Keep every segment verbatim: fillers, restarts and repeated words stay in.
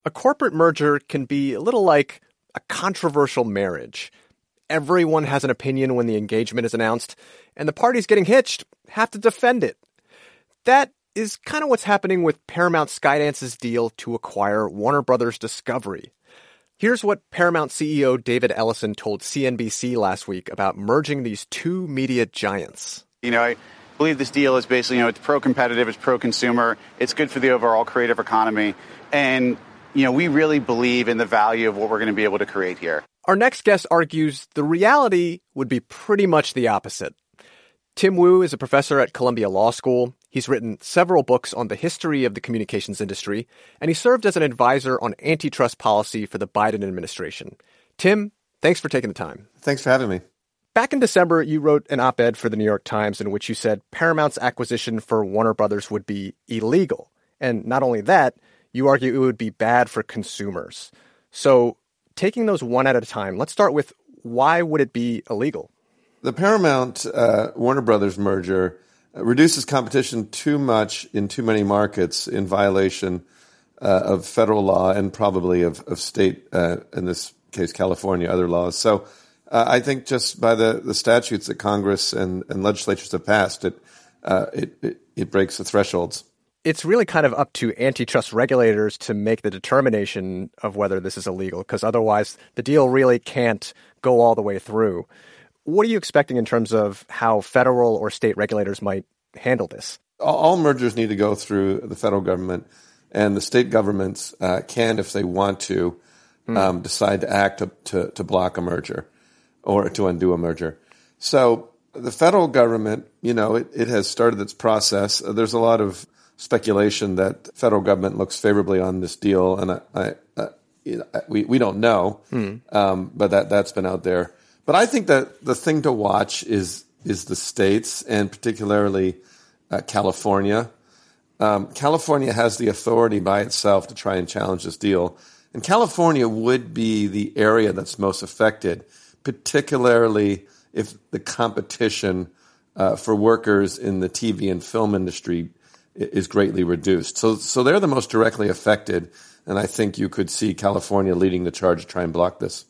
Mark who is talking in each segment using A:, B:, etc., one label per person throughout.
A: A corporate merger can be a little like a controversial marriage. Everyone has an opinion when the engagement is announced, and the parties getting hitched have to defend it. That is kind of what's happening with Paramount Skydance's deal to acquire Warner Brothers Discovery. Here's what Paramount C E O David Ellison told C N B C last week about merging these two media giants.
B: You know, I believe this deal is basically, you know, it's pro-competitive, it's pro-consumer, it's good for the overall creative economy, and you know, we really believe in the value of what we're going to be able to create here.
A: Our next guest argues the reality would be pretty much the opposite. Tim Wu is a professor at Columbia Law School. He's written several books on the history of the communications industry, and he served as an advisor on antitrust policy for the Biden administration. Tim, thanks for taking the time.
C: Thanks for having me.
A: Back in December, you wrote an op-ed for the New York Times in which you said Paramount's acquisition for Warner Brothers would be illegal. And not only that, you argue it would be bad for consumers. So taking those one at a time, let's start with why would it be illegal?
C: The Paramount uh, Warner Brothers merger reduces competition too much in too many markets in violation uh, of federal law and probably of, of state, uh, in this case, California, other laws. So uh, I think just by the, the statutes that Congress and, and legislatures have passed, it, uh, it, it, it breaks the thresholds.
A: It's really kind of up to antitrust regulators to make the determination of whether this is illegal, because otherwise the deal really can't go all the way through. What are you expecting in terms of how federal or state regulators might handle this?
C: All mergers need to go through the federal government, and the state governments uh, can, if they want to, mm. um, decide to act to, to, to block a merger or to undo a merger. So the federal government, you know, it, it has started its process. Uh, there's a lot of speculation that the federal government looks favorably on this deal, and I, I, uh, you know, we we don't know, mm. um, but that that's been out there. But I think that the thing to watch is is the states, and particularly uh, California. Um, California has the authority by itself to try and challenge this deal, and California would be the area that's most affected, particularly if the competition uh, for workers in the T V and film industry is greatly reduced. So so they're the most directly affected, and I think you could see California leading the charge to try and block this.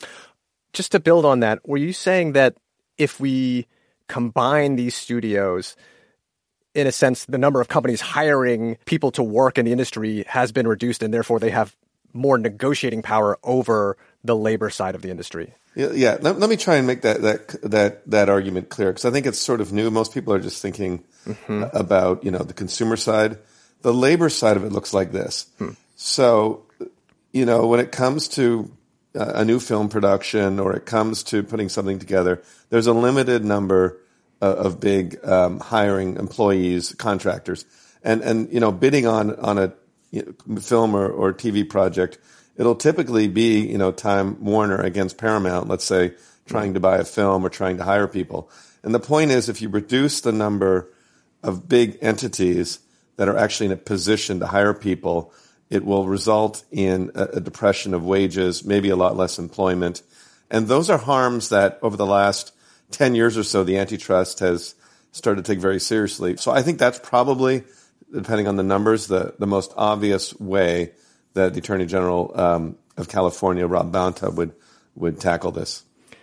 A: Just to build on that, were you saying that if we combine these studios, in a sense, the number of companies hiring people to work in the industry has been reduced, and therefore they have more negotiating power over the labor side of the industry?
C: Yeah, yeah. Let, let me try and make that that that that argument clear, because I think it's sort of new. Most people are just thinking mm-hmm. about, you know, the consumer side. The labor side of it looks like this. Hmm. So, you know, when it comes to uh, a new film production, or it comes to putting something together, there's a limited number uh, of big um, hiring employees, contractors, and and you know, bidding on on a you know, film or, or T V project. It'll typically be, you know, Time Warner against Paramount, let's say, trying to buy a film or trying to hire people. And the point is, if you reduce the number of big entities that are actually in a position to hire people, it will result in a, a depression of wages, maybe a lot less employment. And those are harms that over the last ten years or so, the antitrust has started to take very seriously. So I think that's probably, depending on the numbers, the, the most obvious way that the Attorney General um, of California, Rob Bonta, would would tackle this.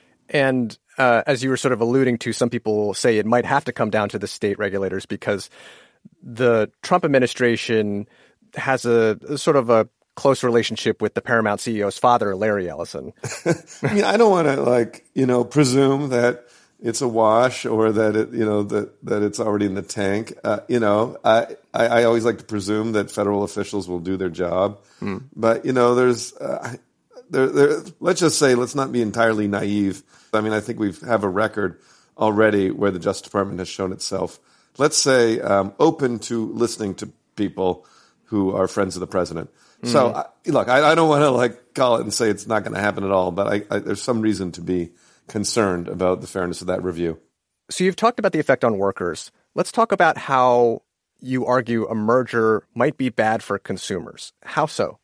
A: And uh, as you were sort of alluding to, some people say it might have to come down to the state regulators because the Trump administration has a, a sort of a close relationship with the Paramount C E O's father, Larry Ellison.
C: I mean, I don't want to, like, you know, presume that it's a wash or that it, you know, that, that it's already in the tank. Uh, you know, I, I, I always like to presume that federal officials will do their job. Mm. But, you know, there's, uh, there, there, let's just say, let's not be entirely naive. I mean, I think we have a record already where the Justice Department has shown itself, let's say, um, open to listening to people who are friends of the president. Mm. So, I, look, I, I don't want to, like, call it and say it's not going to happen at all, but I, I, there's some reason to be concerned about the fairness of that review.
A: So you've talked about the effect on workers. Let's talk about how you argue a merger might be bad for consumers. How so?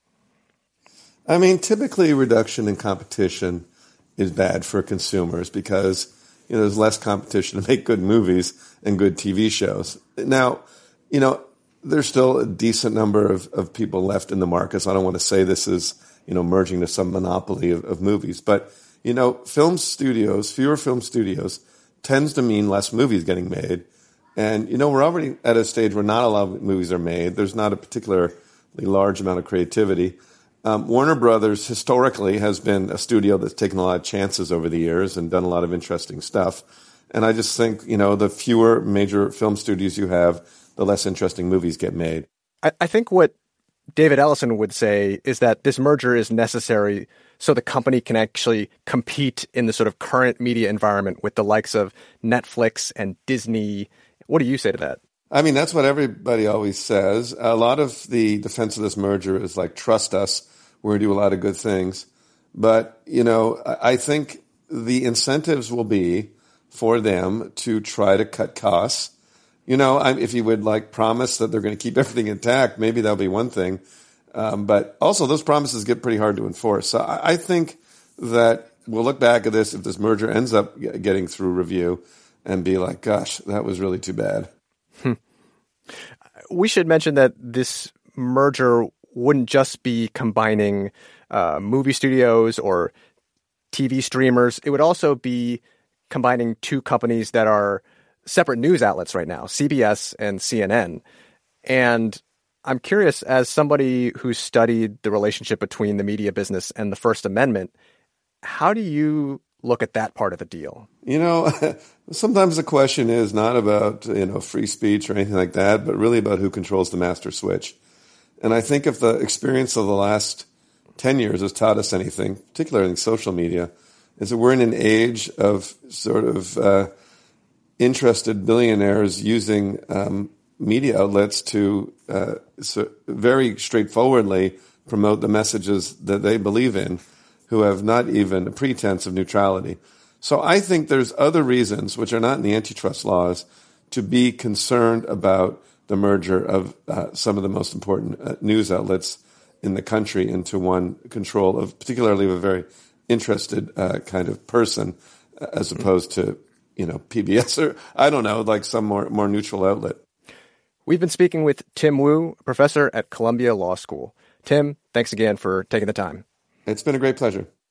C: I mean, typically reduction in competition is bad for consumers because, you know, there's less competition to make good movies and good T V shows. Now, you know, there's still a decent number of, of people left in the market. So I don't want to say this is, you know, merging to some monopoly of, of movies. But, you know, film studios, fewer film studios, tends to mean less movies getting made. And, you know, we're already at a stage where not a lot of movies are made. There's not a particularly large amount of creativity. Um, Warner Brothers historically has been a studio that's taken a lot of chances over the years and done a lot of interesting stuff. And I just think, you know, the fewer major film studios you have, the less interesting movies get made.
A: I, I think what David Ellison would say is that this merger is necessary so the company can actually compete in the sort of current media environment with the likes of Netflix and Disney. What do you say to that?
C: I mean, that's what everybody always says. A lot of the defense of this merger is like, trust us, we're going to do a lot of good things. But, you know, I think the incentives will be for them to try to cut costs. You know, if you would like promise that they're going to keep everything intact, maybe that'll be one thing. Um, but also those promises get pretty hard to enforce. So I, I think that we'll look back at this if this merger ends up getting through review and be like, gosh, that was really too bad.
A: Hmm. We should mention that this merger wouldn't just be combining uh, movie studios or T V streamers. It would also be combining two companies that are separate news outlets right now, C B S and C N N. And I'm curious, as somebody who studied the relationship between the media business and the First Amendment, how do you look at that part of the deal?
C: You know, sometimes the question is not about, you know, free speech or anything like that, but really about who controls the master switch. And I think if the experience of the last ten years has taught us anything, particularly in social media, is that we're in an age of sort of uh, interested billionaires using um, media outlets to uh, so very straightforwardly promote the messages that they believe in, who have not even a pretense of neutrality. So I think there's other reasons, which are not in the antitrust laws, to be concerned about the merger of uh, some of the most important uh, news outlets in the country into one control of particularly of a very interested uh, kind of person, uh, as opposed to, you know, P B S or, I don't know, like some more, more neutral outlet.
A: We've been speaking with Tim Wu, professor at Columbia Law School. Tim, thanks again for taking the time.
C: It's been a great pleasure.